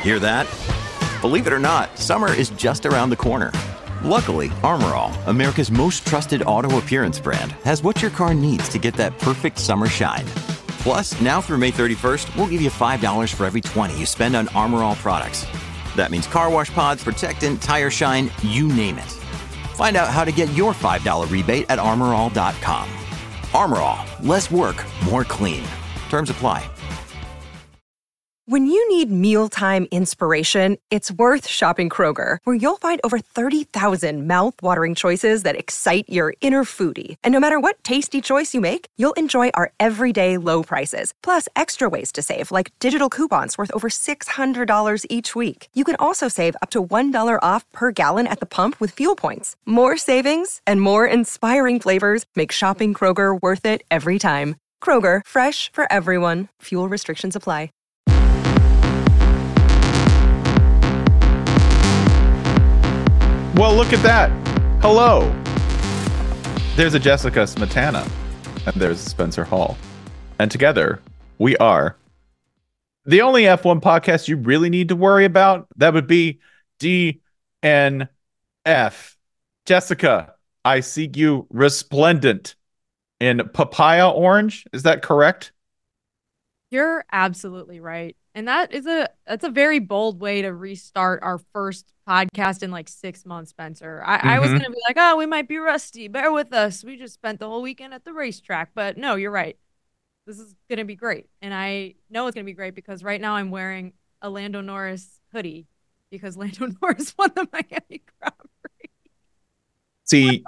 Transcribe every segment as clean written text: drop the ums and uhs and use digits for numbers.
Hear that? Believe it or not, summer is just around the corner. Luckily, Armor All, America's most trusted auto appearance brand, has what your car needs to get that perfect summer shine. Plus, now through May 31st, we'll give you $5 for every $20 you spend on Armor All products. That means car wash pods, protectant, tire shine, you name it. Find out how to get your $5 rebate at armorall.com. Armor All, less work, more clean. Terms apply. When you need mealtime inspiration, it's worth shopping Kroger, where you'll find over 30,000 mouth-watering choices that excite your inner foodie. And no matter what tasty choice you make, you'll enjoy our everyday low prices, plus extra ways to save, like digital coupons worth over $600 each week. You can also save up to $1 off per gallon at the pump with fuel points. More savings and more inspiring flavors make shopping Kroger worth it every time. Kroger, fresh for everyone. Fuel restrictions apply. Well, look at that. Hello. There's a Jessica Smetana, and there's a Spencer Hall. And together, we are the only F1 podcast you really need to worry about. That would be DNF. Jessica, I see you resplendent in papaya orange. Is that correct? You're absolutely right. And that's a very bold way to restart our first podcast in like 6 months, Spencer. I was going to be like, oh, we might be rusty. Bear with us. We just spent the whole weekend at the racetrack. But no, you're right. This is going to be great. And I know it's going to be great because right now I'm wearing a Lando Norris hoodie because Lando Norris won the Miami Grand Prix. See,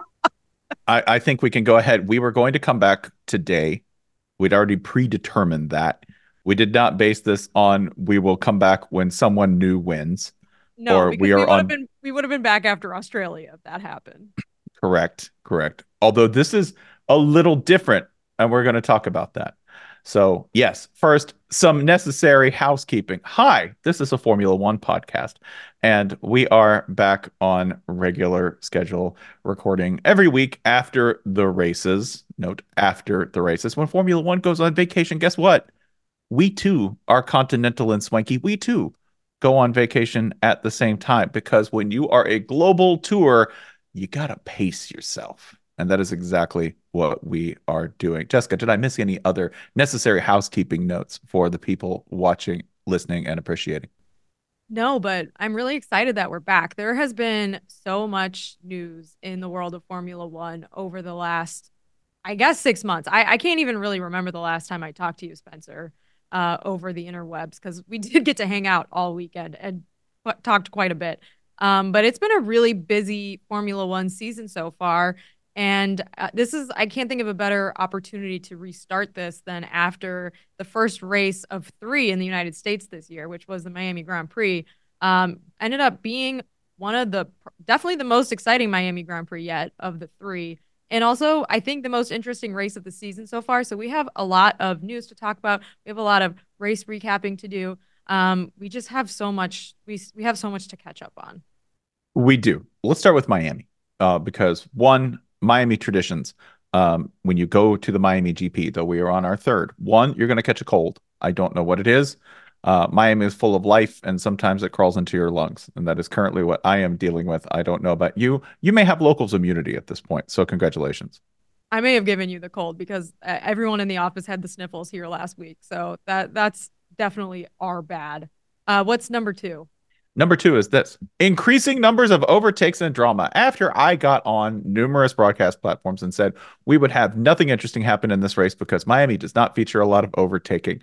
I think we can go ahead. We were going to come back today. We'd already predetermined that. We did not base this on we will come back when someone new wins. No, or we would have been back after Australia if that happened. Correct. Although this is a little different, and we're going to talk about that. So, yes, first, some necessary housekeeping. Hi, this is a Formula One podcast, and we are back on regular schedule recording every week after the races. Note, after the races. When Formula One goes on vacation, guess what? We too are continental and swanky. We too go on vacation at the same time, because when you are a global tour, you got to pace yourself. And that is exactly what we are doing. Jessica, did I miss any other necessary housekeeping notes for the people watching, listening, and appreciating? No, but I'm really excited that we're back. There has been so much news in the world of Formula One over the last, I guess, 6 months. I can't even really remember the last time I talked to you, Spencer, over the interwebs, because we did get to hang out all weekend and talked quite a bit. But it's been a really busy Formula One season so far. And I can't think of a better opportunity to restart this than after the first race of 3 in the United States this year, which was the Miami Grand Prix. Ended up being definitely the most exciting Miami Grand Prix yet of the 3. And also, I think the most interesting race of the season so far. So we have a lot of news to talk about. We have a lot of race recapping to do. We just have so much. We have so much to catch up on. We do. Let's start with Miami, because Miami traditions. When you go to the Miami GP, though we are on our third, you're going to catch a cold. I don't know what it is. Miami is full of life, and sometimes it crawls into your lungs, and that is currently what I am dealing with. I don't know about you. You may have locals immunity at this point, so congratulations. I may have given you the cold because everyone in the office had the sniffles here last week, so that's definitely our bad. What's number 2? Number 2 is this: increasing numbers of overtakes and drama. After I got on numerous broadcast platforms and said we would have nothing interesting happen in this race because Miami does not feature a lot of overtaking.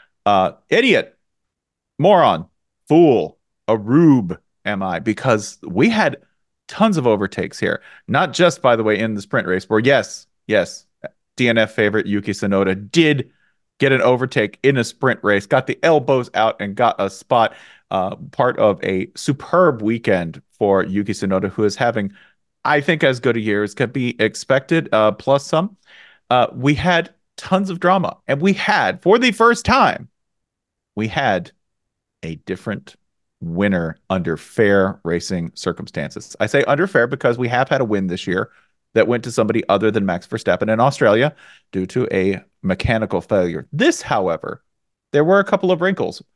Idiot, moron, fool, a rube am I, because we had tons of overtakes here. Not just, by the way, in the sprint race where, yes, DNF favorite Yuki Tsunoda did get an overtake in a sprint race, got the elbows out and got a spot. Part of a superb weekend for Yuki Tsunoda, who is having, I think, as good a year as could be expected, plus some. We had tons of drama, and for the first time, we had a different winner under fair racing circumstances. I say under fair because we have had a win this year that went to somebody other than Max Verstappen in Australia due to a mechanical failure. This, however, there were a couple of wrinkles.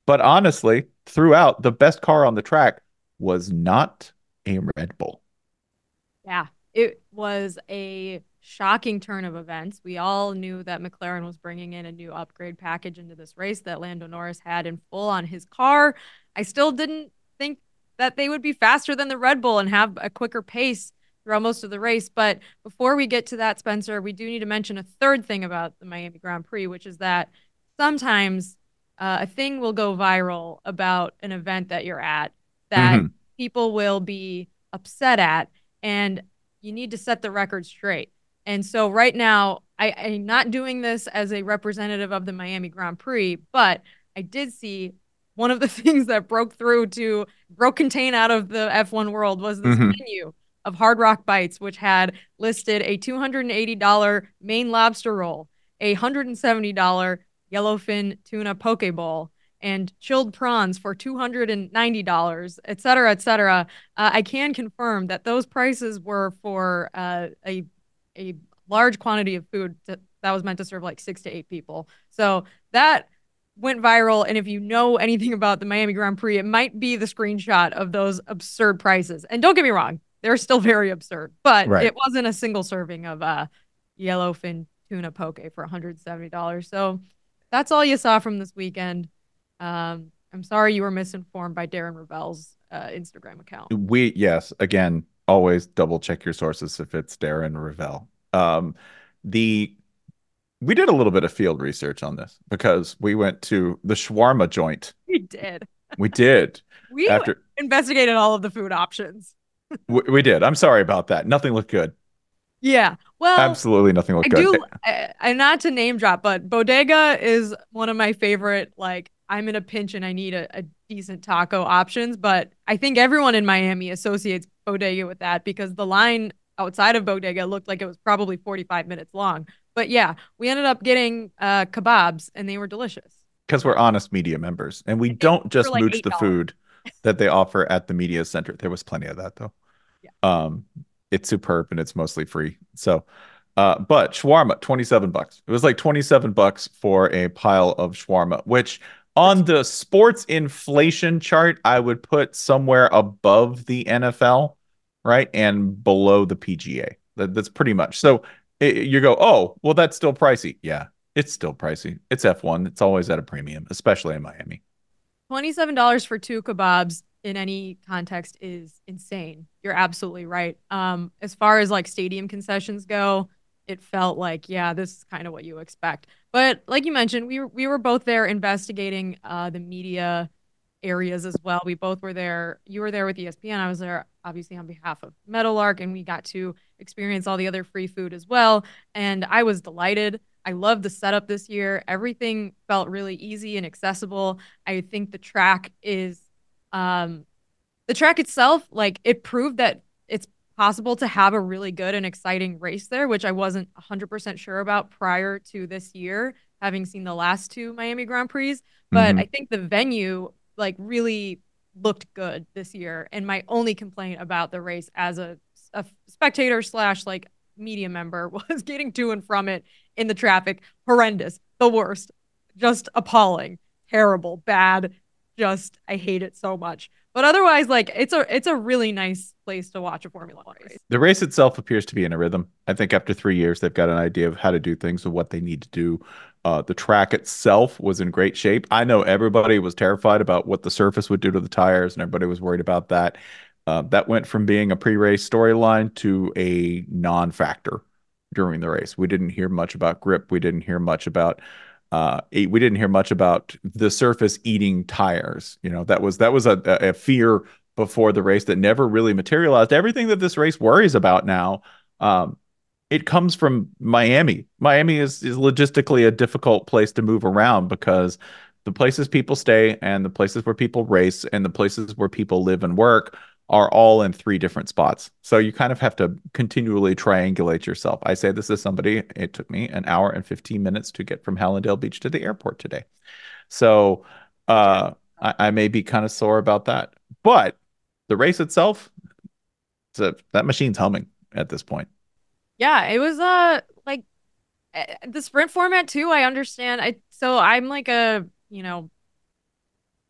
But honestly, throughout, the best car on the track was not a Red Bull. Yeah, it was a shocking turn of events. We all knew that McLaren was bringing in a new upgrade package into this race that Lando Norris had in full on his car. I still didn't think that they would be faster than the Red Bull and have a quicker pace throughout most of the race. But before we get to that, Spencer, we do need to mention a third thing about the Miami Grand Prix, which is that sometimes a thing will go viral about an event that you're at that people will be upset at, and you need to set the record straight. And so right now, I'm not doing this as a representative of the Miami Grand Prix, but I did see one of the things that broke contain out of the F1 world was this menu of Hard Rock Bites, which had listed a $280 Maine lobster roll, a $170 yellowfin tuna poke bowl, and chilled prawns for $290, et cetera, et cetera. I can confirm that those prices were for a large quantity of food that was meant to serve like 6 to 8 people. So that went viral. And if you know anything about the Miami Grand Prix, it might be the screenshot of those absurd prices. And don't get me wrong, they're still very absurd, but it wasn't a single serving of yellowfin tuna poke for $170. So that's all you saw from this weekend. I'm sorry you were misinformed by Darren Ravel's Instagram account. Yes, again, always double check your sources if it's Darren Ravel. We did a little bit of field research on this because we went to the shawarma joint. We did. We did. We investigated all of the food options. We did. I'm sorry about that. Nothing looked good. Yeah. Well, absolutely nothing looked good. I not to name drop, but Bodega is one of my favorite, like, I'm in a pinch and I need a decent taco options. But I think everyone in Miami associates Bodega with that because the line outside of Bodega looked like it was probably 45 minutes long. But yeah, we ended up getting kebabs and they were delicious. Because we're honest media members and we don't just like mooch $8. The food that they offer at the media center. There was plenty of that though. Yeah. It's superb and it's mostly free. So, but shawarma, $27. It was like $27 for a pile of shawarma, which on the sports inflation chart, I would put somewhere above the NFL, right? And below the PGA. That's pretty much. So you go, oh, well, that's still pricey. Yeah, it's still pricey. It's F1. It's always at a premium, especially in Miami. $27 for 2 kebabs in any context is insane. You're absolutely right. As far as like stadium concessions go, it felt like, yeah, this is kind of what you expect. But like you mentioned, we were both there investigating the media areas as well. We both were there. You were there with ESPN. I was there obviously on behalf of Meadowlark, and we got to experience all the other free food as well. And I was delighted. I loved the setup this year. Everything felt really easy and accessible. I think the track itself, like, it proved that it's possible to have a really good and exciting race there, which I wasn't 100% sure about prior to this year, having seen the last 2 Miami Grand Prix. But I think the venue, like, really looked good this year. And my only complaint about the race as a spectator / like media member was getting to and from it in the traffic. Horrendous. The worst. Just appalling. Terrible. Bad. Just, I hate it so much. But otherwise, like, it's a really nice place to watch a Formula One race. The race itself appears to be in a rhythm. I think after 3 years, they've got an idea of how to do things and what they need to do. The track itself was in great shape. I know everybody was terrified about what the surface would do to the tires, and everybody was worried about that. That went from being a pre-race storyline to a non-factor during the race. We didn't hear much about grip. We didn't hear much about the surface eating tires. You know, that was a fear before the race that never really materialized. Everything that this race worries about now, it comes from Miami. Miami is logistically a difficult place to move around because the places people stay and the places where people race and the places where people live and work are all in 3 different spots. So you kind of have to continually triangulate yourself. I say this as somebody, it took me an hour and 15 minutes to get from Hallandale Beach to the airport today. So I may be kind of sore about that. But the race itself, that machine's humming at this point. Yeah, it was like the sprint format too. I understand. So I'm like a,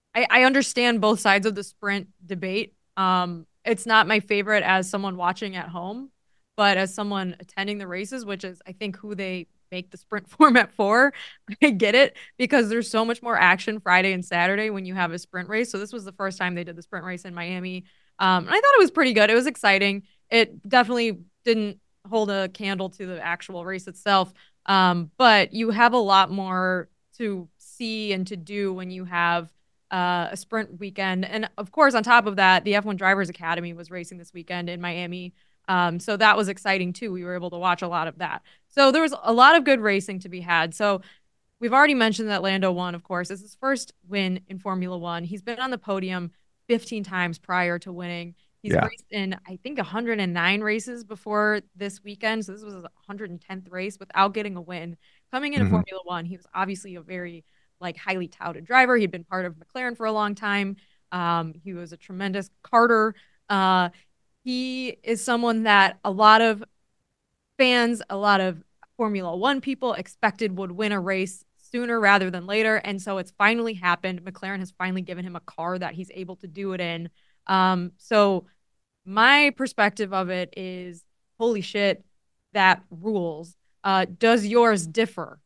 I understand both sides of the sprint debate. It's not my favorite as someone watching at home, but as someone attending the races, which is I think who they make the sprint format for, I get it because there's so much more action Friday and Saturday when you have a sprint race. So this was the first time they did the sprint race in Miami. And I thought it was pretty good. It was exciting. It definitely didn't hold a candle to the actual race itself. But you have a lot more to see and to do when you have a sprint weekend. And of course, on top of that, the F1 Drivers Academy was racing this weekend in Miami. So that was exciting too. We were able to watch a lot of that. So there was a lot of good racing to be had. So we've already mentioned that Lando won, of course. It's his first win in Formula One. He's been on the podium 15 times prior to winning. He's raced in, I think, 109 races before this weekend. So this was his 110th race without getting a win. Coming into Formula One, he was obviously a very highly touted driver. He'd been part of McLaren for a long time. He was a tremendous karter. He is someone that a lot of fans, a lot of Formula One people expected would win a race sooner rather than later. And so it's finally happened. McLaren has finally given him a car that he's able to do it in. So my perspective of it is, holy shit, that rules. Does yours differ?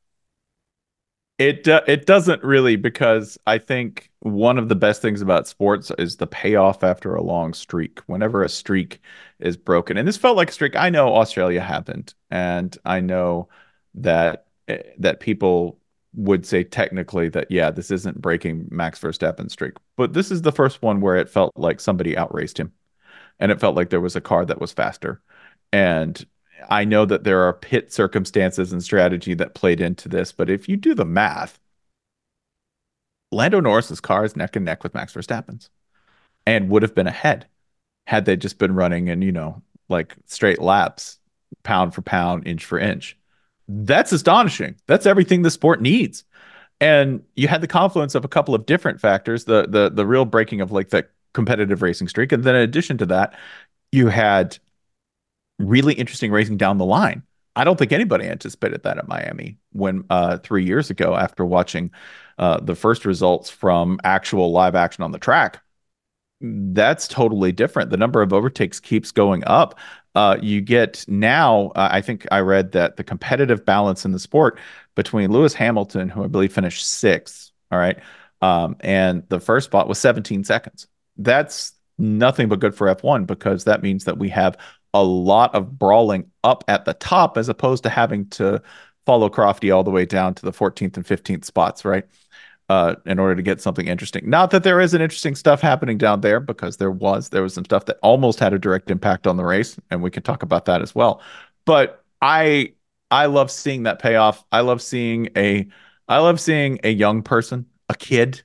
It doesn't really, because I think one of the best things about sports is the payoff after a long streak. Whenever a streak is broken, and this felt like a streak. I know Australia happened, and I know that that people would say technically that, yeah, this isn't breaking Max Verstappen's streak, but this is the first one where it felt like somebody outraced him, and it felt like there was a car that was faster. And I know that there are pit circumstances and strategy that played into this, but if you do the math, Lando Norris's car is neck and neck with Max Verstappen's and would have been ahead had they just been running in, straight laps, pound for pound, inch for inch. That's astonishing. That's everything the sport needs. And you had the confluence of a couple of different factors, the real breaking of the competitive racing streak. And then in addition to that, you had really interesting racing down the line. I don't think anybody anticipated that at Miami when 3 years ago, after watching the first results from actual live action on the track. That's totally different. The number of overtakes keeps going up. You get now, I think I read that the competitive balance in the sport between Lewis Hamilton, who I believe finished sixth, all right, and the first spot was 17 seconds. That's nothing but good for F1, because that means that we have a lot of brawling up at the top as opposed to having to follow Crofty all the way down to the 14th and 15th spots, right? In order to get something interesting. Not that there isn't interesting stuff happening down there, because there was some stuff that almost had a direct impact on the race, and we can talk about that as well. But I love seeing that payoff. I love seeing a young person, a kid,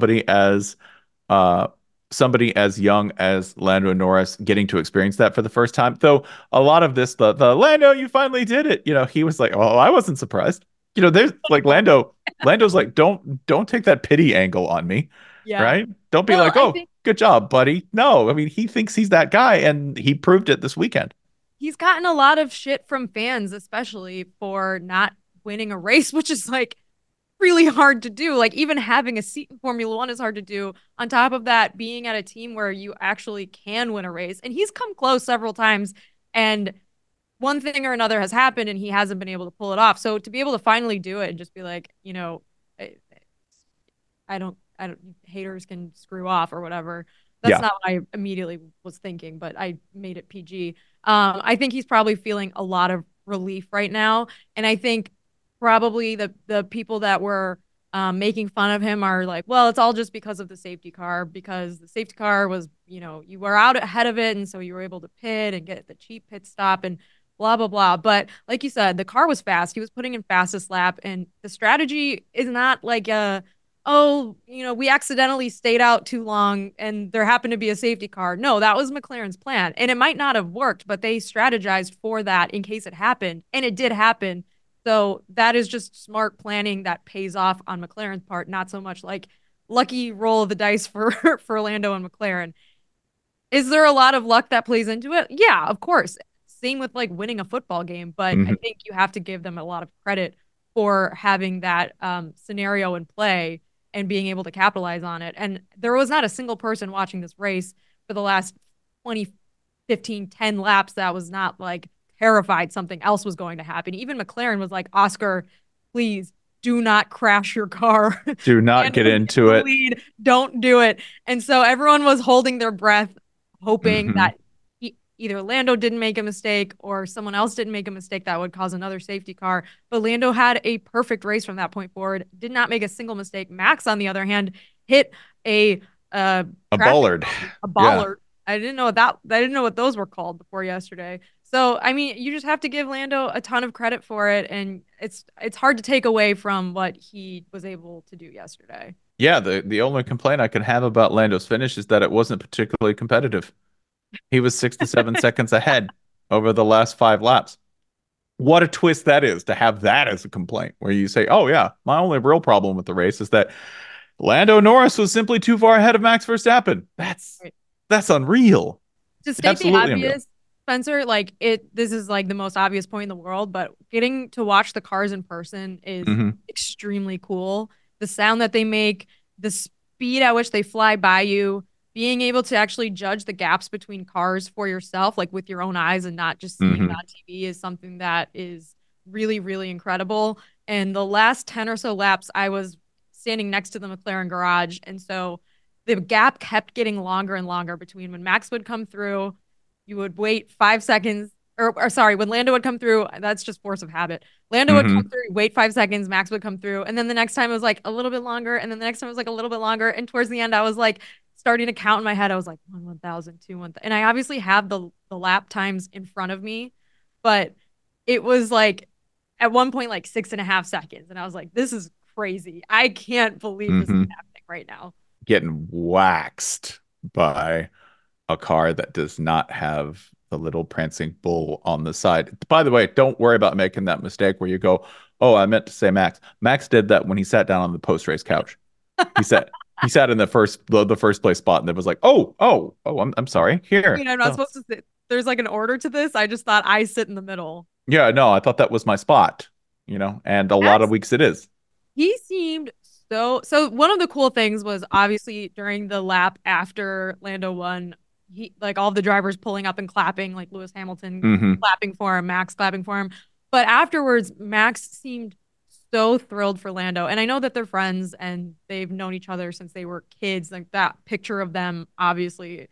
somebody as young as Lando Norris getting to experience that for the first time. Though a lot of this, the Lando, you finally did it. He was like, "Oh, I wasn't surprised." There's Lando's like, don't take that pity angle on me. Yeah. Right? Don't be like, "Oh, good job, buddy." No, I mean, he thinks he's that guy, and he proved it this weekend. He's gotten a lot of shit from fans, especially for not winning a race, which is really hard to do. Even having a seat in Formula One is hard to do. On top of that, being at a team where you actually can win a race. And he's come close several times, and one thing or another has happened and he hasn't been able to pull it off. So to be able to finally do it and just be like, I don't, haters can screw off or whatever. That's not what I immediately was thinking, but I made it PG. I think he's probably feeling a lot of relief right now. And I think probably the people that were making fun of him are like, well, it's all just because of the safety car, because the safety car was, you were out ahead of it. And so you were able to pit and get the cheap pit stop and blah, blah, blah. But like you said, the car was fast. He was putting in fastest lap. And the strategy is not like we accidentally stayed out too long and there happened to be a safety car. No, that was McLaren's plan. And it might not have worked, but they strategized for that in case it happened. And it did happen. So that is just smart planning that pays off on McLaren's part, not so much like lucky roll of the dice for Lando and McLaren. Is there a lot of luck that plays into it? Yeah, of course. Same with winning a football game, but I think you have to give them a lot of credit for having that scenario in play. and being able to capitalize on it. And there was not a single person watching this race for the last 20, 15, 10 laps that was not like terrified something else was going to happen. Even McLaren was like, Oscar, please do not crash your car. Do not get into it. Lead. Don't do it. And so everyone was holding their breath, hoping that either Lando didn't make a mistake or someone else didn't make a mistake that would cause another safety car. But Lando had a perfect race from that point forward, did not make a single mistake. Max, on the other hand, hit a bollard. A bollard. Yeah. I didn't know what those were called before yesterday. So, I mean, you just have to give Lando a ton of credit for it. And it's hard to take away from what he was able to do yesterday. Yeah, the only complaint I can have about Lando's finish is that it wasn't particularly competitive. He was 6 to 7 seconds ahead over the last 5 laps. What a twist that is to have that as a complaint, where you say, oh, yeah, my only real problem with the race is that Lando Norris was simply too far ahead of Max Verstappen. That's unreal. To state the obvious, Spencer, like this is like the most obvious point in the world, but getting to watch the cars in person is extremely cool. The sound that they make, the speed at which they fly by you, being able to actually judge the gaps between cars for yourself, like with your own eyes and not just seeing it on TV, is something that is really, really incredible. And the last 10 or so laps, I was standing next to the McLaren garage. And so the gap kept getting longer and longer between when Max would come through, you would wait 5 seconds, or sorry, when Lando would come through, that's just force of habit. Lando would come through, wait 5 seconds, Max would come through. And then the next time it was like a little bit longer. And then the next time it was like a little bit longer. And towards the end, I was like, starting to count in my head, I was like 1,000, 2, 1,000. And I obviously have the lap times in front of me, but it was like at one point, like 6.5 seconds. And I was like, this is crazy. I can't believe this is happening right now. Getting waxed by a car that does not have the little prancing bull on the side. By the way, don't worry about making that mistake where you go, oh, I meant to say Max. Max did that when he sat down on the post-race couch. He sat in the first place spot and it was like, I'm sorry. Here. I mean, I'm not supposed to sit. There's like an order to this. I just thought I sit in the middle. Yeah, no, I thought that was my spot, and a lot of weeks it is. He seemed so one of the cool things was obviously during the lap after Lando won, he like all the drivers pulling up and clapping, like Lewis Hamilton clapping for him, Max clapping for him. But afterwards, Max seemed so thrilled for Lando. And I know that they're friends and they've known each other since they were kids. Like that picture of them, obviously,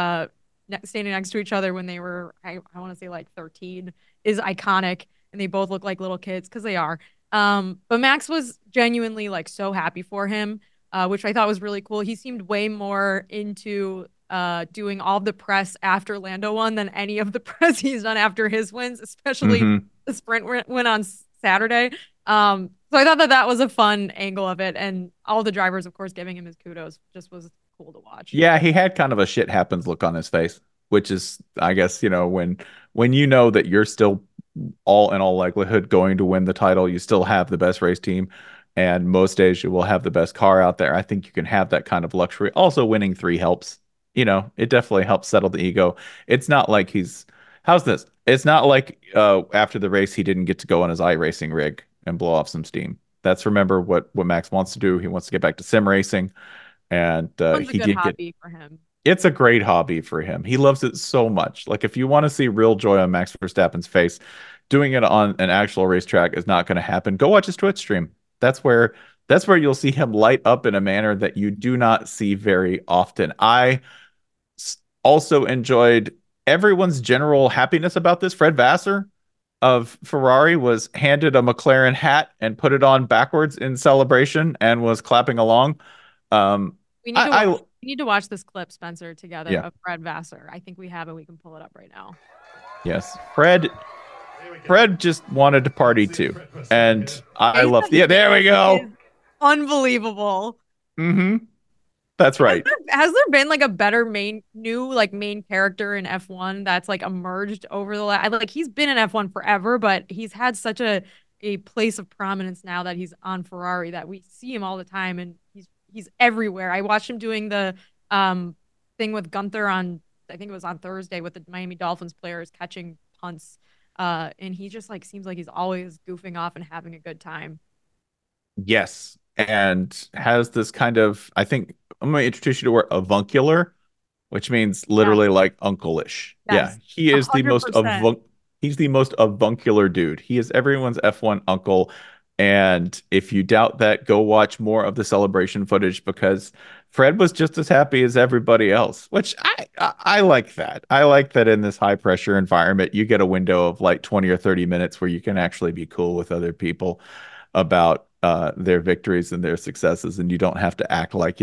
standing next to each other when they were, I want to say like 13, is iconic. And they both look like little kids because they are. But Max was genuinely like so happy for him, which I thought was really cool. He seemed way more into doing all the press after Lando won than any of the press he's done after his wins, especially the sprint win on Saturday. So I thought that was a fun angle of it, and all the drivers, of course, giving him his kudos just was cool to watch. Yeah, he had kind of a shit happens look on his face, which is, I guess, when you know that you're still in all likelihood going to win the title, you still have the best race team, and most days you will have the best car out there. I think you can have that kind of luxury. Also, winning 3 helps. It definitely helps settle the ego. It's not like how's this? It's not like after the race he didn't get to go on his iRacing rig and blow off some steam. That's, remember, what Max wants to do. He wants to get back to sim racing, and he did hobby for him. It's a great hobby for him. He loves it so much. Like, if you want to see real joy on Max Verstappen's face, doing it on an actual racetrack is not going to happen. Go watch his Twitch stream. That's where you'll see him light up in a manner that you do not see very often. I also enjoyed everyone's general happiness about this. Fred Vassar of Ferrari was handed a McLaren hat and put it on backwards in celebration and was clapping along. We need to watch this clip, Spencer, together of Fred Vassar. I think we have it. We can pull it up right now. Yes. Fred just wanted to party too. And I love there we go. Unbelievable. That's right. Has there been like a better main character in F1 that's like emerged over the last, like he's been in F1 forever, but he's had such a place of prominence now that he's on Ferrari that we see him all the time and he's everywhere. I watched him doing the thing with Gunther on, I think it was on Thursday, with the Miami Dolphins players catching punts. And he just like seems like he's always goofing off and having a good time. Yes. and has this kind of, I think I'm going to introduce you to the word avuncular, which means literally like uncle-ish. Yes. Yeah, he is the most 100%. he's the most avuncular dude. He is everyone's F1 uncle. And if you doubt that, go watch more of the celebration footage because Fred was just as happy as everybody else, which I like that. I like that in this high pressure environment, you get a window of like 20 or 30 minutes where you can actually be cool with other people about their victories and their successes, and you don't have to act like,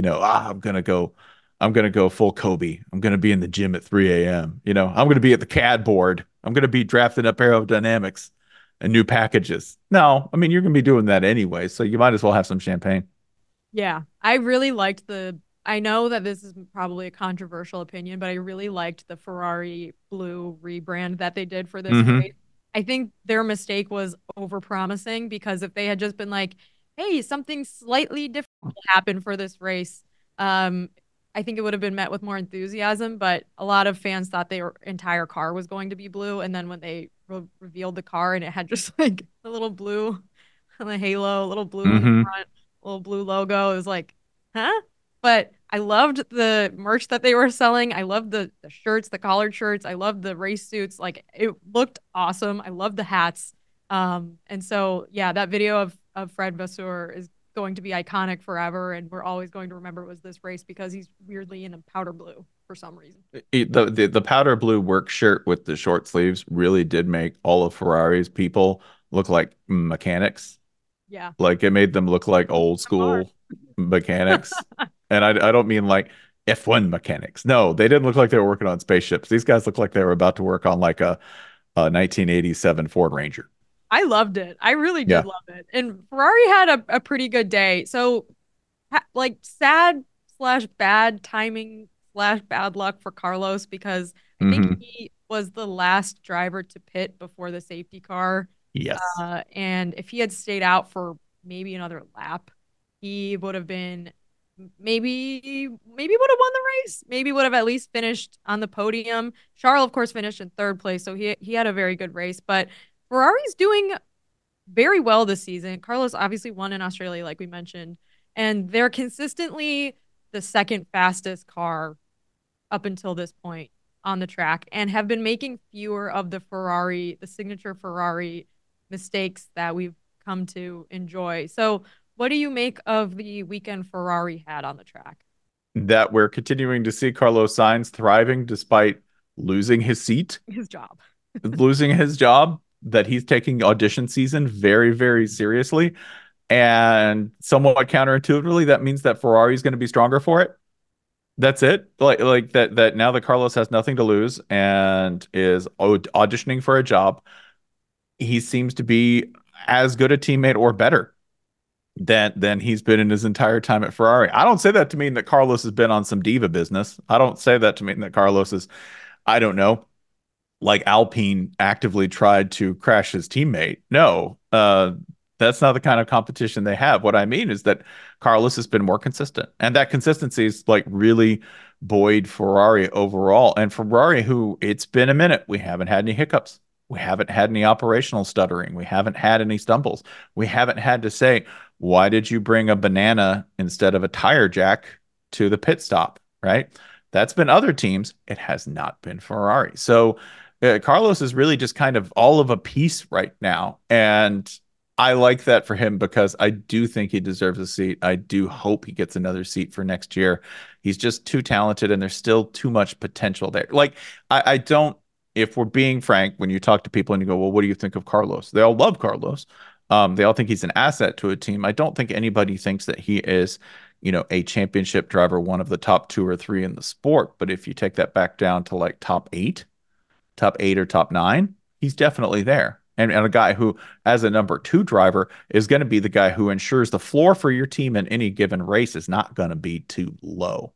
I'm gonna go full Kobe. I'm gonna be in the gym at 3 a.m. I'm gonna be at the CAD board. I'm gonna be drafting up aerodynamics and new packages. No, I mean you're gonna be doing that anyway, so you might as well have some champagne. Yeah, I really liked I know that this is probably a controversial opinion, but I really liked the Ferrari blue rebrand that they did for this Mm-hmm. race. I think their mistake was overpromising because if they had just been like, hey, something slightly different will happen for this race, I think it would have been met with more enthusiasm. But a lot of fans thought their entire car was going to be blue. And then when they revealed the car and it had just like a little blue on the halo, a little blue in the Mm-hmm. front, a little blue logo, it was like, huh? But I loved the merch that they were selling. I loved the shirts, the collared shirts. I loved the race suits. Like it looked awesome. I loved the hats. And so yeah, that video of Fred Vasseur is going to be iconic forever, and we're always going to remember it was this race because he's weirdly in a powder blue for some reason. The powder blue work shirt with the short sleeves really did make all of Ferrari's people look like mechanics. Yeah. Like it made them look like old school mechanics. And I don't mean like F1 mechanics. No, they didn't look like they were working on spaceships. These guys looked like they were about to work on like a 1987 Ford Ranger. I loved it. I really Yeah. did love it. And Ferrari had a pretty good day. So, like, sad slash bad timing slash bad luck for Carlos because I think Mm-hmm. he was the last driver to pit before the safety car. Yes. And if he had stayed out for maybe another lap, he would have been maybe would have won the race. Maybe would have at least finished on the podium. Charles, of course, finished in third place, so he had a very good race. But Ferrari's doing very well this season. Carlos obviously won in Australia, like we mentioned, and they're consistently the second fastest car up until this point on the track and have been making fewer of the signature Ferrari mistakes that we've come to enjoy. So, what do you make of the weekend Ferrari had on the track? That we're continuing to see Carlos Sainz thriving despite losing his seat, His job. losing his job, that he's taking audition season very, very seriously. And somewhat counterintuitively, that means that Ferrari is going to be stronger for it. That's it. Like that now that Carlos has nothing to lose and is auditioning for a job, he seems to be as good a teammate or better than he's been in his entire time at Ferrari. I don't say that to mean that Carlos has been on some diva business. I don't say that to mean that Carlos is, I don't know, like Alpine actively tried to crash his teammate. No, that's not the kind of competition they have. What I mean is that Carlos has been more consistent, and that consistency is like really buoyed Ferrari overall. And Ferrari, who it's been a minute, we haven't had any hiccups. We haven't had any operational stuttering. We haven't had any stumbles. We haven't had to say, why did you bring a banana instead of a tire jack to the pit stop? Right? That's been other teams. It has not been Ferrari. So Carlos is really just kind of all of a piece right now. And I like that for him because I do think he deserves a seat. I do hope he gets another seat for next year. He's just too talented and there's still too much potential there. Like, I don't, if we're being frank, when you talk to people and you go, well, what do you think of Carlos? They all love Carlos. They all think he's an asset to a team. I don't think anybody thinks that he is, a championship driver, one of the top 2 or 3 in the sport. But if you take that back down to like top 8 or top 9, he's definitely there. And a guy who, as a number 2 driver, is going to be the guy who ensures the floor for your team in any given race is not going to be too low.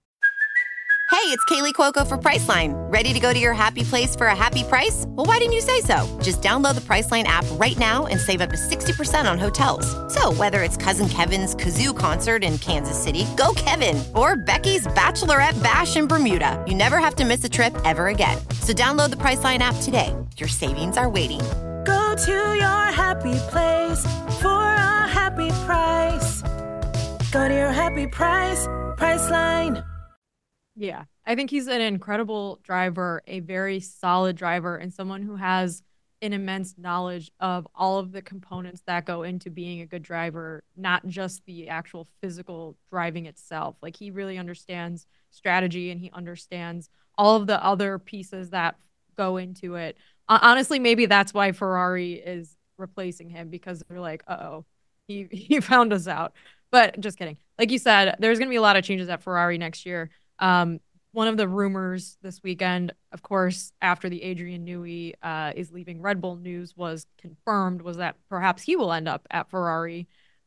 Hey, it's Kaylee Cuoco for Priceline. Ready to go to your happy place for a happy price? Well, why didn't you say so? Just download the Priceline app right now and save up to 60% on hotels. So whether it's Cousin Kevin's Kazoo Concert in Kansas City, go Kevin, or Becky's Bachelorette Bash in Bermuda, you never have to miss a trip ever again. So download the Priceline app today. Your savings are waiting. Go to your happy place for a happy price. Go to your happy price, Priceline. Yeah, I think he's an incredible driver, a very solid driver, and someone who has an immense knowledge of all of the components that go into being a good driver, not just the actual physical driving itself. Like, he really understands strategy and he understands all of the other pieces that go into it. Honestly, maybe that's why Ferrari is replacing him, because they're like, uh-oh, he found us out. But just kidding. Like you said, there's going to be a lot of changes at Ferrari next year. One of the rumors this weekend, of course, after the Adrian Newey is leaving Red Bull news was confirmed, was that perhaps he will end up at Ferrari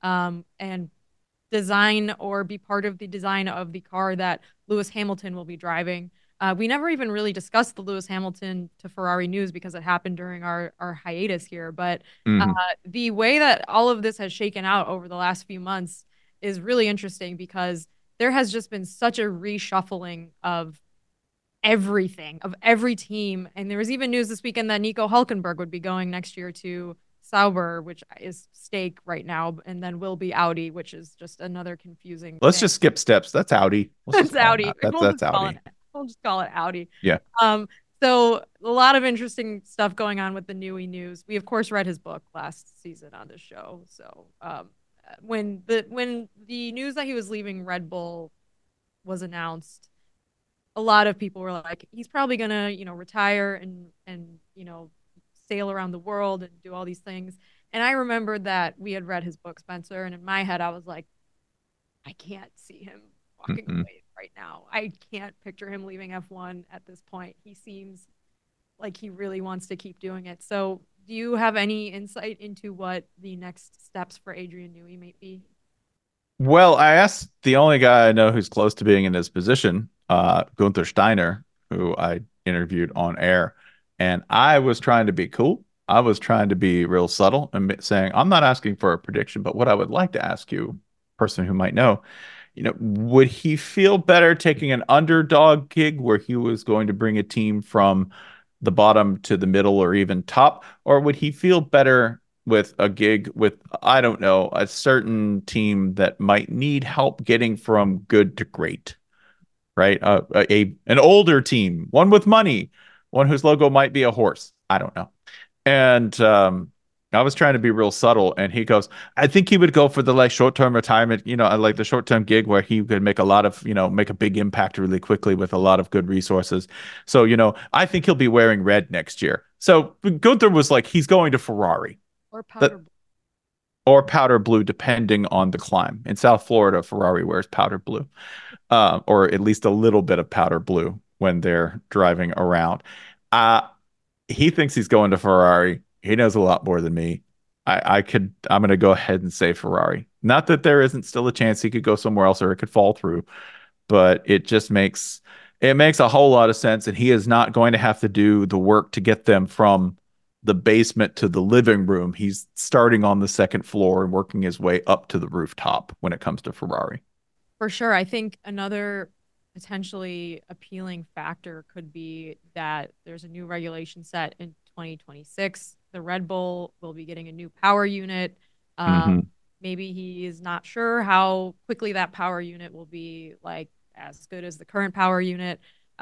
and design or be part of the design of the car that Lewis Hamilton will be driving. We never even really discussed the Lewis Hamilton to Ferrari news because it happened during our hiatus here. But the way that all of this has shaken out over the last few months is really interesting, because there has just been such a reshuffling of everything, of every team. And there was even news this weekend that Nico Hulkenberg would be going next year to Sauber, which is stake right now, and then will be Audi, which is just another confusing Let's thing. just skip steps. That's Audi. That's Audi. That's Audi. We'll just call it Audi. Yeah. So a lot of interesting stuff going on with the Newey news. We, of course, read his book last season on the show. So when the news that he was leaving Red Bull was announced, a lot of people were like, he's probably gonna, retire and sail around the world and do all these things. And I remembered that we had read his book, Spencer, and in my head I was like, I can't see him walking away right now. I can't picture him leaving F1 at this point. He seems like he really wants to keep doing it. So do you have any insight into what the next steps for Adrian Newey might be? Well, I asked the only guy I know who's close to being in his position, Gunther Steiner, who I interviewed on air, and I was trying to be cool. I was trying to be real subtle and saying, I'm not asking for a prediction, but what I would like to ask you, person who might know, would he feel better taking an underdog gig where he was going to bring a team from the bottom to the middle or even top, or would he feel better with a gig with, I don't know, a certain team that might need help getting from good to great, right? An older team, one with money, one whose logo might be a horse. I don't know. And I was trying to be real subtle, and he goes, I think he would go for the short-term retirement, like the short-term gig where he could make a lot of, make a big impact really quickly with a lot of good resources. So, I think he'll be wearing red next year. So Gunther was like, he's going to Ferrari. Or powder blue. Or powder blue, depending on the climb. In South Florida, Ferrari wears powder blue, or at least a little bit of powder blue when they're driving around. He thinks he's going to Ferrari. He knows a lot more than me. I'm going to go ahead and say Ferrari. Not that there isn't still a chance he could go somewhere else or it could fall through, but it just makes a whole lot of sense. And he is not going to have to do the work to get them from the basement to the living room. He's starting on the second floor and working his way up to the rooftop when it comes to Ferrari. For sure. I think another potentially appealing factor could be that there's a new regulation set in 2026. The Red Bull will be getting a new power unit. Maybe he is not sure how quickly that power unit will be as good as the current power unit.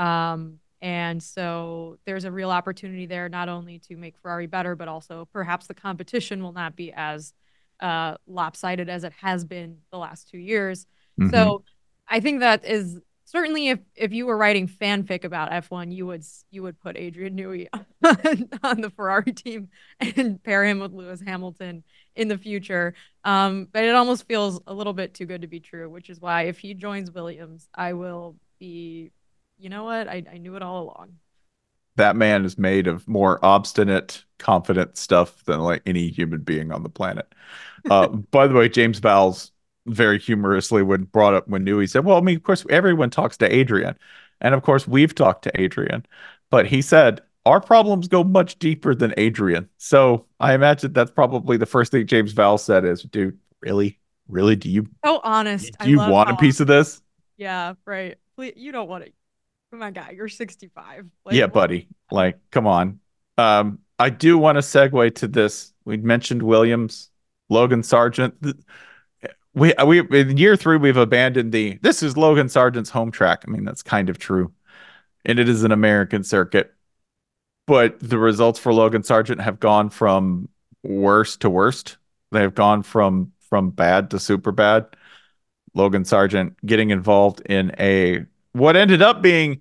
And so there's a real opportunity there, not only to make Ferrari better, but also perhaps the competition will not be as lopsided as it has been the last 2 years. So I think that is certainly, if you were writing fanfic about F1, you would put Adrian Newey on the Ferrari team and pair him with Lewis Hamilton in the future. But it almost feels a little bit too good to be true, which is why if he joins Williams, I will be, you know what? I knew it all along. That man is made of more obstinate, confident stuff than any human being on the planet. By the way, James Vowles very humorously brought up when Newey said, well, I mean, of course, everyone talks to Adrian. And of course, we've talked to Adrian. But he said, our problems go much deeper than Adrian. So I imagine that's probably the first thing James Vowles said is, dude, really? Really? Do you so honest? Do you want a piece of this? Yeah, right. You don't want it. Come on, guy. You're 65. Yeah, buddy. Come on. I do want to segue to this. We mentioned Williams, Logan Sargent. we in year 3 we've abandoned this is Logan Sargent's home track. I mean, that's kind of true. And it is an American circuit, but the results for Logan Sargent have gone from worst to worst. They have gone from bad to super bad. Logan Sargent getting involved in what ended up being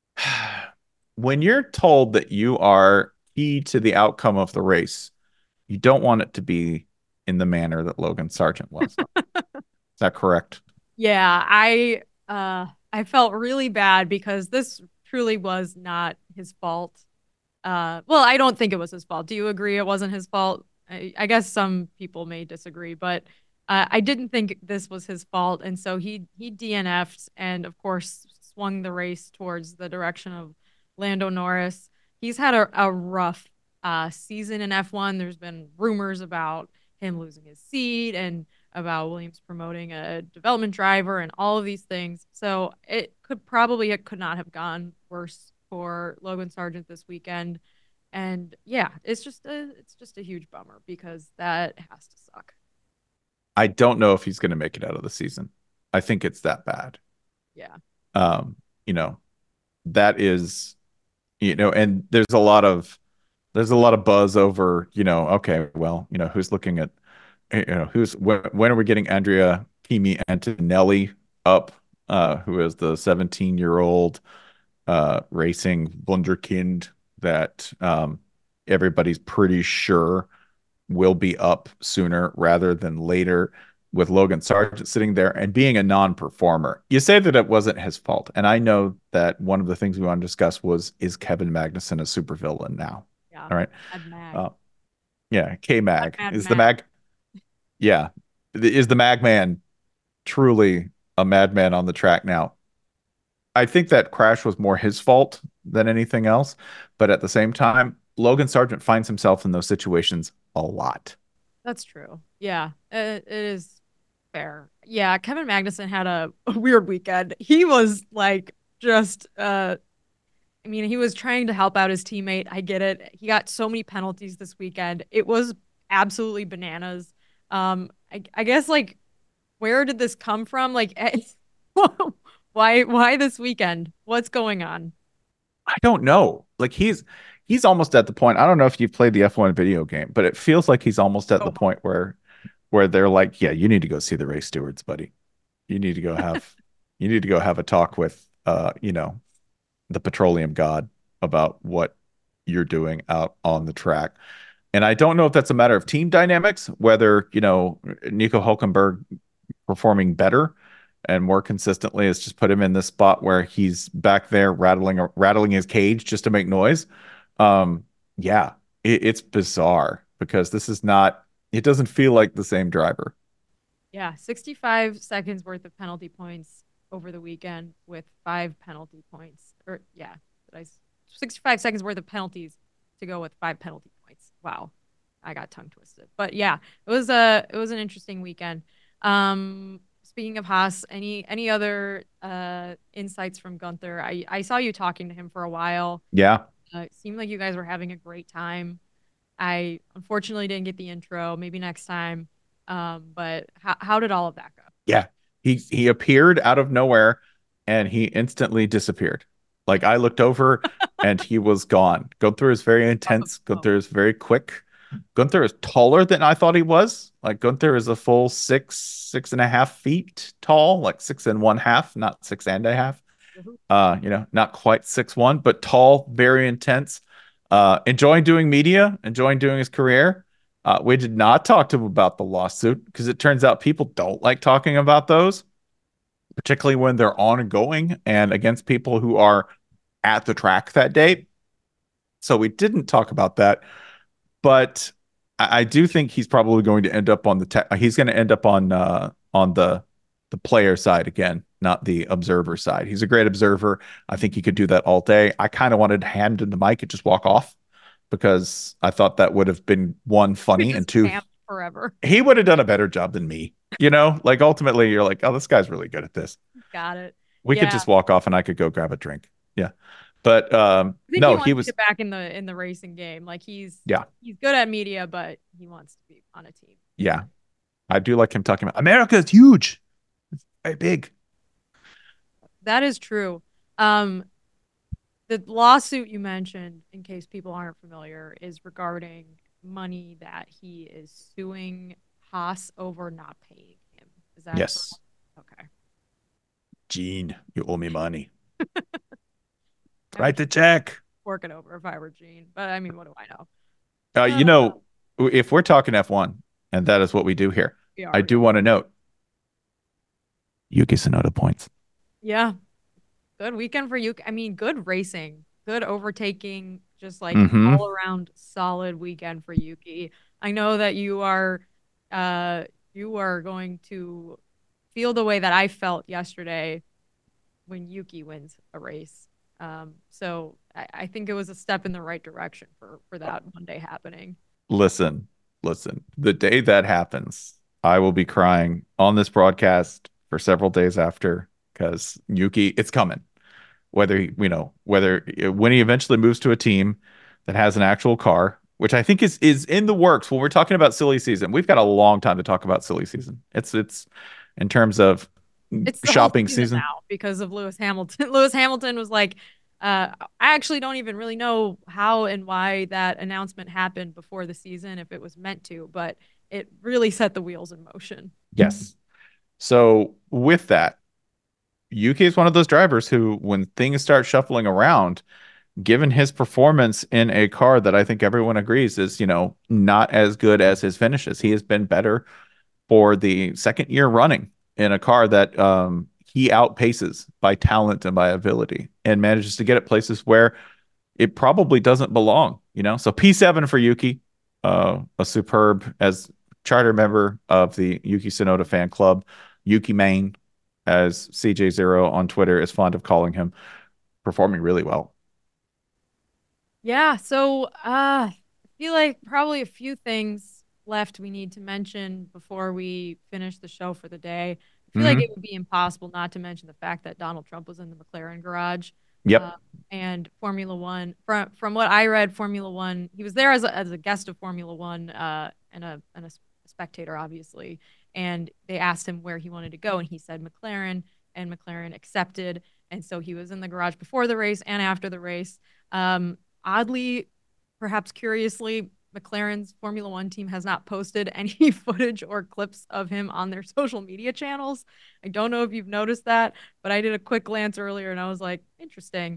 when you're told that you are key to the outcome of the race, you don't want it to be in the manner that Logan Sargent was. Is that correct? Yeah, I felt really bad because this truly was not his fault. Well, I don't think it was his fault. Do you agree it wasn't his fault? I guess some people may disagree, but I didn't think this was his fault, and so he DNF'd and of course swung the race towards the direction of Lando Norris. He's had a rough season in F1. There's been rumors about him losing his seat and about Williams promoting a development driver and all of these things. So it could not have gone worse for Logan Sargent this weekend. And yeah, it's just a huge bummer because that has to suck. I don't know if he's going to make it out of the season. I think it's that bad. Yeah. You know, that is, and there's a lot of buzz over, okay, well, who's looking at, when are we getting Andrea Kimi Antonelli up, who is the 17-year-old racing wunderkind that everybody's pretty sure will be up sooner rather than later, with Logan Sargent sitting there and being a non-performer. You say that it wasn't his fault, and I know that one of the things we want to discuss is Kevin Magnussen a supervillain now? Yeah. All right. Mag. Yeah, K-Mag. Is the Mag... Yeah. Is the Magman truly a madman on the track now? I think that crash was more his fault than anything else, but at the same time, Logan Sargent finds himself in those situations a lot. That's true. Yeah, it is fair. Yeah, Kevin Magnussen had a weird weekend. He was like just he was trying to help out his teammate. I get it. He got so many penalties this weekend. It was absolutely bananas. I guess, like, where did this come from? Like, why this weekend? What's going on? I don't know. Like, he's almost at the point. I don't know if you've played the F1 video game, but it feels like he's almost at the point where they're like, yeah, you need to go see the race stewards, buddy. You need to go have a talk with the petroleum god about what you're doing out on the track. And I don't know if that's a matter of team dynamics, whether, Nico Hulkenberg performing better and more consistently has just put him in this spot where he's back there rattling his cage just to make noise. Yeah, it's bizarre because it doesn't feel like the same driver. Yeah, 65 seconds worth of penalty points over the weekend with 5 penalty points. 65 seconds worth of penalties to go with 5 penalty points. Wow, I got tongue twisted. But yeah, it was an interesting weekend. Speaking of Haas, any other insights from Gunther? I saw you talking to him for a while. Yeah. It seemed like you guys were having a great time. I unfortunately didn't get the intro. Maybe next time. But how did all of that go? Yeah, he appeared out of nowhere and he instantly disappeared. Like, I looked over and he was gone. Gunther is very intense. Gunther is very quick. Gunther is taller than I thought he was. Like, Gunther is a full 6.5 feet tall, like 6.5, not 6.5. Not quite 6'1", but tall, very intense. Enjoying doing media, enjoying doing his career. We did not talk to him about the lawsuit because it turns out people don't like talking about those, particularly when they're ongoing and against people who are at the track that day. So we didn't talk about that, but I do think he's probably going to end up on he's going to end up on the player side again, not the observer side. He's a great observer. I think he could do that all day. I kind of wanted to hand him the mic and just walk off because I thought that would have been, one, funny, and two, forever. He would have done a better job than me. Like, ultimately you're like, oh, this guy's really good at this. Got it. We could just walk off and I could go grab a drink. Yeah. But no, he was back in the racing game. Like, he's good at media, but he wants to be on a team. Yeah. I do like him talking about America is huge. It's very big. That is true. Um, the lawsuit you mentioned, in case people aren't familiar, is regarding money that he is suing Haas over not paying him. Is that Yes. correct? Okay. Gene, you owe me money. I Write would the check. fork it over if I were Gene, but I mean, what do I know? You know, if we're talking F1, and that is what we do here, We I are. do want to note Yuki Tsunoda points. Yeah. Good weekend for you. I mean, good racing, good overtaking, just like Mhm. all around solid weekend for Yuki. I know that you are going to feel the way that I felt yesterday when Yuki wins a race. So I think it was a step in the right direction for that Monday happening. Listen, listen. The day that happens, I will be crying on this broadcast for several days after because Yuki, it's coming. Whether whether when he eventually moves to a team that has an actual car, which I think is in the works. When we're talking about silly season, we've got a long time to talk about silly season. It's in terms of It's the whole shopping season season. now because of Lewis Hamilton. Lewis Hamilton was like, I actually don't even really know how and why that announcement happened before the season, if it was meant to, but it really set the wheels in motion. Yes. So with that, Yuki is one of those drivers who, when things start shuffling around, given his performance in a car that I think everyone agrees is, not as good as his finishes, he has been better for the second year running in a car that he outpaces by talent and by ability and manages to get at places where it probably doesn't belong. So P7 for Yuki, a superb as charter member of the Yuki Tsunoda fan club, Yuki Main, as CJ0 on Twitter is fond of calling him, performing really well. Yeah, so I feel like probably a few things left we need to mention before we finish the show for the day. I feel like it Hmm. would be impossible not to mention the fact that Donald Trump was in the McLaren garage. Uh, Yep. and Formula One, from what I read, Formula One, he was there as a guest of Formula One, and a spectator, obviously. And they asked him where he wanted to go, and he said McLaren, and McLaren accepted. And so he was in the garage before the race and after the race. Oddly, perhaps curiously, McLaren's Formula One team has not posted any footage or clips of him on their social media channels. I don't know if you've noticed that, but I did a quick glance earlier and I was like, interesting.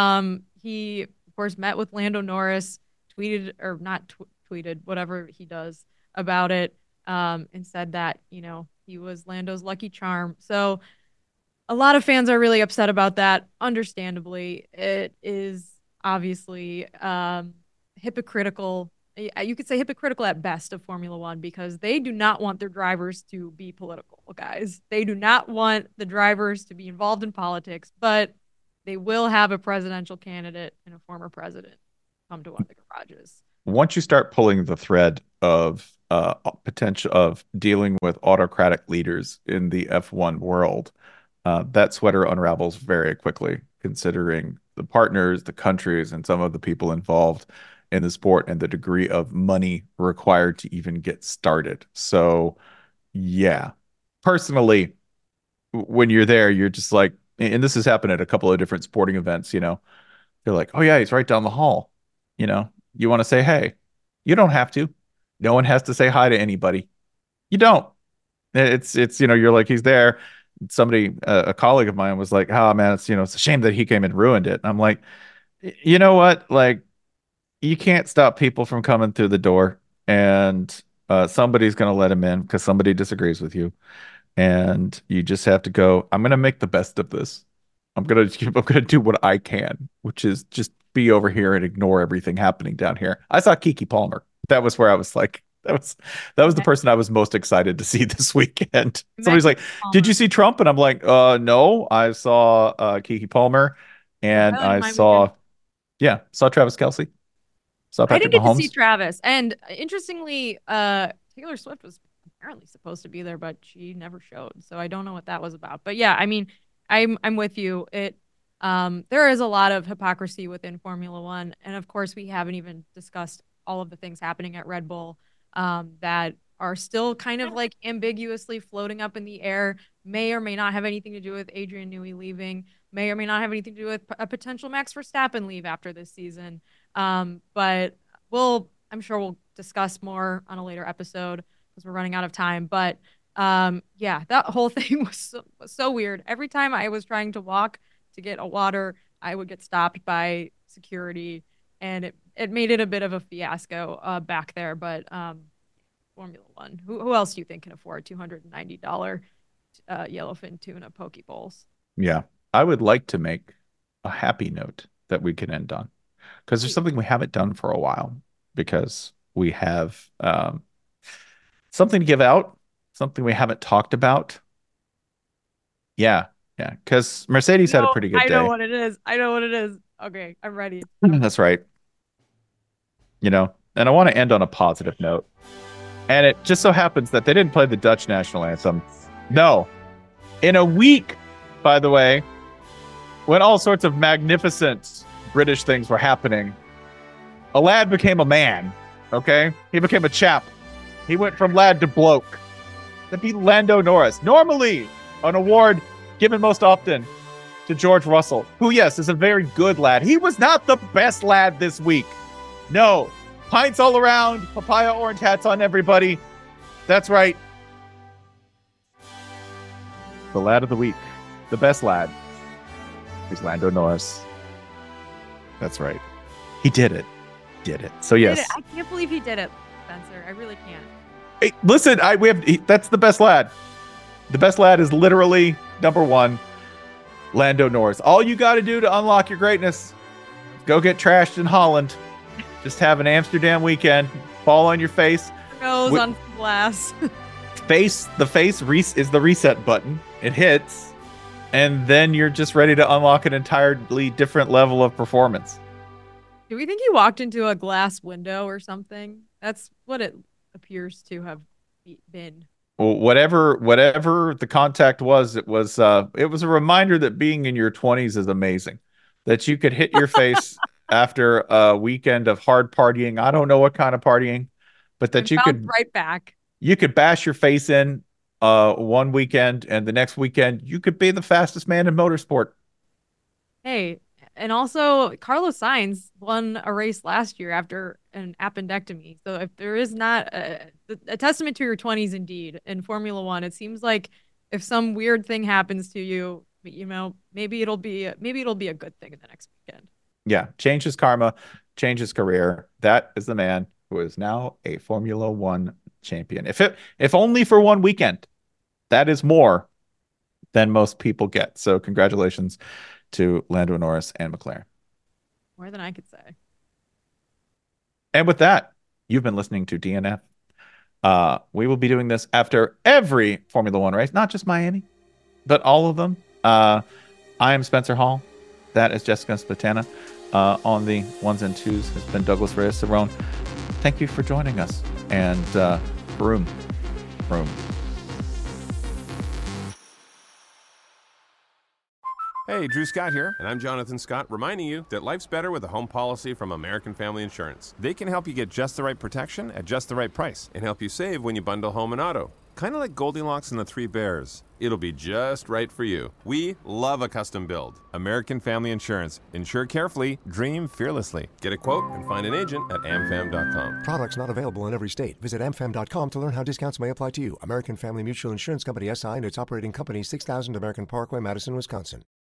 He, of course, met with Lando Norris, tweeted or not tweeted, whatever he does about it, and said that, he was Lando's lucky charm. So a lot of fans are really upset about that. Understandably, it is obviously hypocritical. You could say hypocritical at best of Formula One because they do not want their drivers to be political, guys. They do not want the drivers to be involved in politics, but they will have a presidential candidate and a former president come to one of the garages. Once you start pulling the thread of potential of dealing with autocratic leaders in the F1 world, that sweater unravels very quickly, considering the partners, the countries, and some of the people involved in the sport and the degree of money required to even get started. So, yeah, personally, when you're there, you're just like, and this has happened at a couple of different sporting events. They're like, oh, yeah, he's right down the hall. You want to say, hey, you don't have to. No one has to say hi to anybody. You don't. You're like, he's there. Somebody, a colleague of mine was like, oh man, it's a shame that he came and ruined it. And I'm like, you know what? Like, you can't stop people from coming through the door, and somebody's going to let him in because somebody disagrees with you. And you just have to go, I'm going to make the best of this. I'm gonna do what I can, which is just be over here and ignore everything happening down here. I saw Kiki Palmer. That was where I was like, that was the person I was most excited to see this weekend. Somebody's like, "Did you see Trump?" And I'm like, no, I saw Kiki Palmer, The and highlight of I my weekend. saw Travis Kelce, saw I Patrick didn't get to see Mahomes. Travis. And interestingly, Taylor Swift was apparently supposed to be there, but she never showed. So I don't know what that was about. But yeah, I mean, I'm with you. There is a lot of hypocrisy within Formula One. And of course, we haven't even discussed all of the things happening at Red Bull that are still kind of like ambiguously floating up in the air, may or may not have anything to do with Adrian Newey leaving, may or may not have anything to do with a potential Max Verstappen leave after this season. But I'm sure we'll discuss more on a later episode because we're running out of time. But yeah, that whole thing was so weird. Every time I was trying to walk to get a water, I would get stopped by security, and it made it a bit of a fiasco back there. But Formula One, who else do you think can afford $290 yellowfin tuna poke bowls? Yeah, I would like to make a happy note that we can end on, because there's something we haven't done for a while, because we have something to give out, something we haven't talked about. Yeah, because Mercedes had a pretty good day. I know what it is. Okay, I'm ready. That's right. And I want to end on a positive note. And it just so happens that they didn't play the Dutch national anthem. No. In a week, by the way, when all sorts of magnificent British things were happening, a lad became a man, okay? He became a chap. He went from lad to bloke. That beat Lando Norris. Normally, an award given most often to George Russell, who, yes, is a very good lad. He was not the best lad this week. No. Pints all around, papaya orange hats on everybody. That's right. The lad of the week, the best lad, is Lando Norris. That's right. He did it. So yes. I can't believe he did it, Spencer. I really can't. Hey, listen, that's the best lad. The best lad is literally number one, Lando Norris. All you got to do to unlock your greatness, go get trashed in Holland. Just have an Amsterdam weekend, fall on your face. Goes on glass. The face is the reset button. It hits, and then you're just ready to unlock an entirely different level of performance. Do we think he walked into a glass window or something? That's what it appears to have been. Well, whatever the contact was, it was a reminder that being in your 20s is amazing. That you could hit your face after a weekend of hard partying. I don't know what kind of partying, but that you could right back. You could bash your face in one weekend, and the next weekend you could be the fastest man in motorsport. Hey, and also Carlos Sainz won a race last year after an appendectomy. So if there is not a testament to your 20s, indeed, in Formula One, it seems like if some weird thing happens to you, maybe it'll be a good thing in the next weekend. Yeah, change his karma, change his career. That is the man who is now a Formula One champion. If only for one weekend, that is more than most people get. So congratulations to Lando Norris and McLaren. More than I could say. And with that, you've been listening to DNF. We will be doing this after every Formula One race, not just Miami, but all of them. I am Spencer Hall. That is Jessica Spatana. On the ones and twos has been Douglas Reyes-Cerrone. Thank you for joining us. And Broom. Hey, Drew Scott here, and I'm Jonathan Scott, reminding you that life's better with a home policy from American Family Insurance. They can help you get just the right protection at just the right price and help you save when you bundle home and auto. Kind of like Goldilocks and the Three Bears. It'll be just right for you. We love a custom build. American Family Insurance. Insure carefully, dream fearlessly. Get a quote and find an agent at amfam.com. Products not available in every state. Visit amfam.com to learn how discounts may apply to you. American Family Mutual Insurance Company, SI, and its operating company, 6000 American Parkway, Madison, Wisconsin.